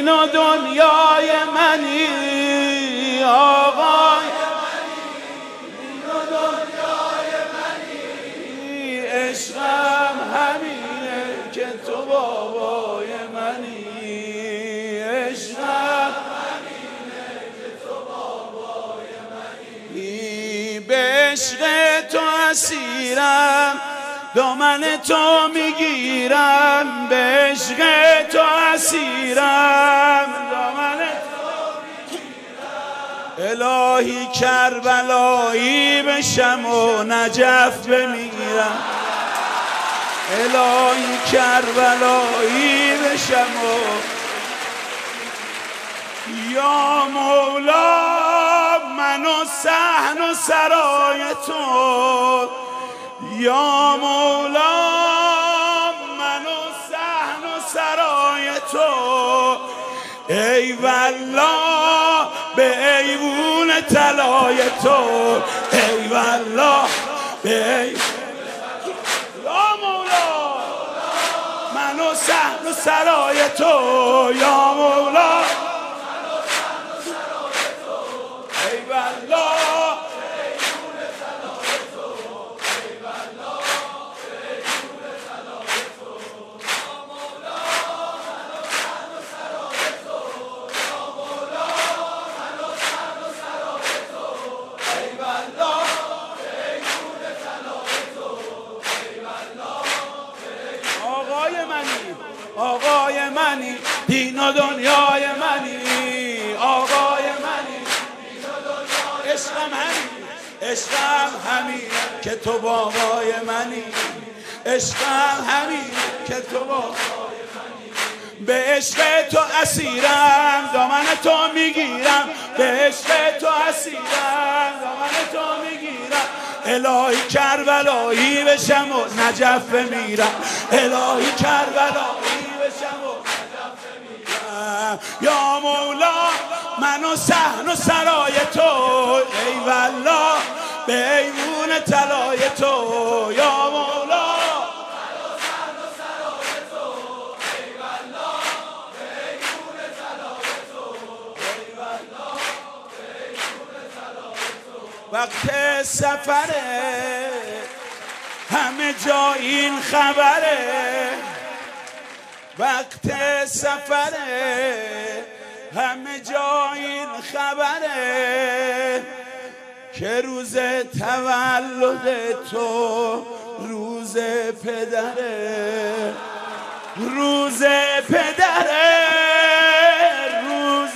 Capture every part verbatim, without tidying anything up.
دین و دنیای منی آقای منی، دین و دنیای منی، عشقم همینه که تو بابای منی، عشقم همینه که تو بابای منی، به عشق تو اسیرم دامن تو میگیرم، به عشق تو اسیرم دامن تو میگیرم، الهی کربلایی بشم و نجف بمیرم، الهی کربلایی بشم و یا مولا من و صحن و سرای تو، یا مولا من و صحن و سرای تو، ای والله به ایوون طلای تو، ای والله به ایوون یا مولا من و صحن و سرای تو، یا مولا من و صحن و سرای تو، ای والله آقای منی، دین و دنیای منی، آقای منی، دین و دنیای عشقم همین، عشقم همین که تو بابای منی، عشقم همین که تو بابای منی، به عشق تو اسیرم دامن تو میگیرم، به عشق تو اسیرم دامن تو میگیرم، الهی کربلایی بشم و نجف بمیرم، الهی کربلایی بشم و نجف بمیرم، یا مولا من و صحن و سرای تو، ای والله به ایوون طلای تو، یا مولا من و صحن و سرای تو، ای والله به ایوون طلای تو، ای والله به ایوون طلای تو، وقت سفره همه جا این خبره، وقت سفره همه جا این خبره، که روز تولد تو روز پدره، روز پدره، روز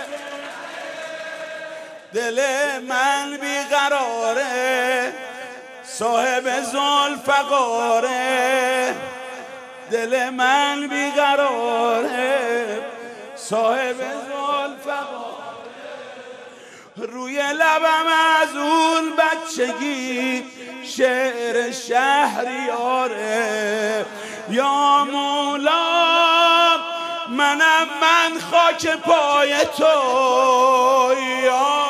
دل من بیقراره، صاحب ذوالفقاره، دل من بیقراره، صاحب ذوالفقاره، روی لبم از اون بچگی شعر شهریاره، یا مولا منم من خاک پای تو، یا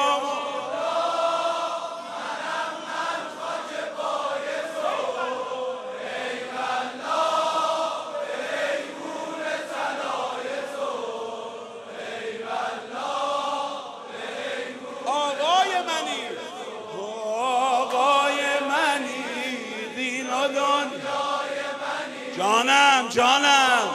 جانم جانم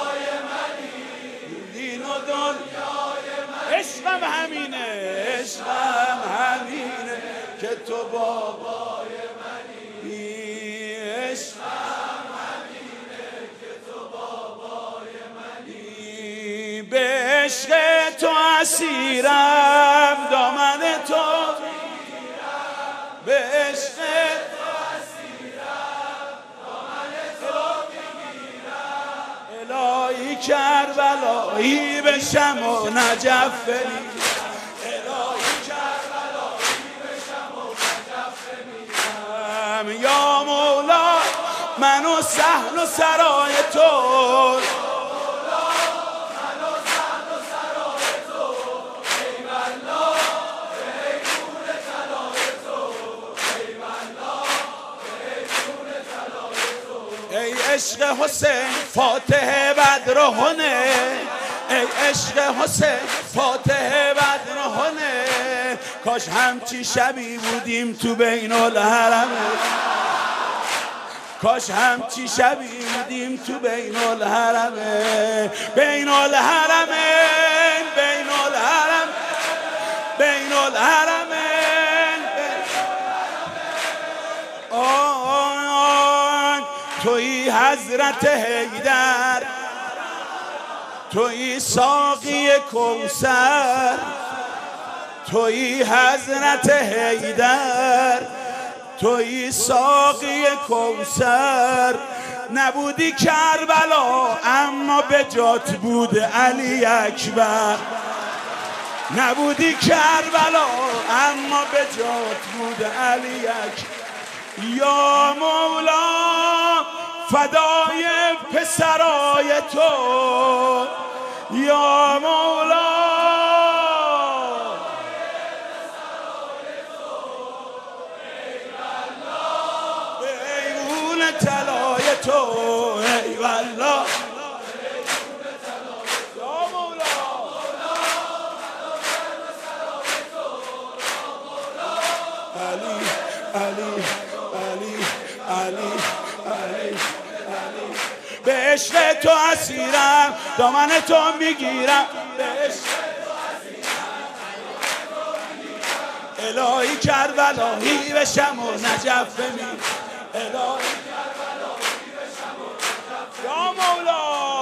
دین و دنیای من، عشقم همینه، عشقم همینه که تو بابای منی، عشقم همینه که تو بابای منی، به عشق تو اسیرم دامن تو میگیرم، به عشق الهی کربلایی بشم و نجف بمیرم، الهی کربلایی بشم و نجف بمیرم، یا مولا من و صحن و سرای تو، ای عشق حسین فاتح بدر و هنه، ای عشق حسین فاتح بدرهانه، کاش همچی شبی بودیم تو بین الحرمه، کاش همچی شبی بودیم تو بین الحرمه، بین الحرمه بین الحرم بین الحرمه. آن توی حضرت حیدر، توی ساقی کوثر، توی حضرت حیدر، توی ساقی کوثر. نبودی کربلا اما به جات بود علی اکبر، نبودی کربلا اما به جات بود علی اکبر. یا مولا فدای پسرای تو، یا مولا ایوون طلای تو، ای والله یا مولا علی علی علی علی علی علی. به عشق تو اسیرم دامن تو میگیرم، به عشق تو اسیرم الهی کربلایی بشم و نجف بمیر، الهی کربلایی بشم و نجف. یا مولا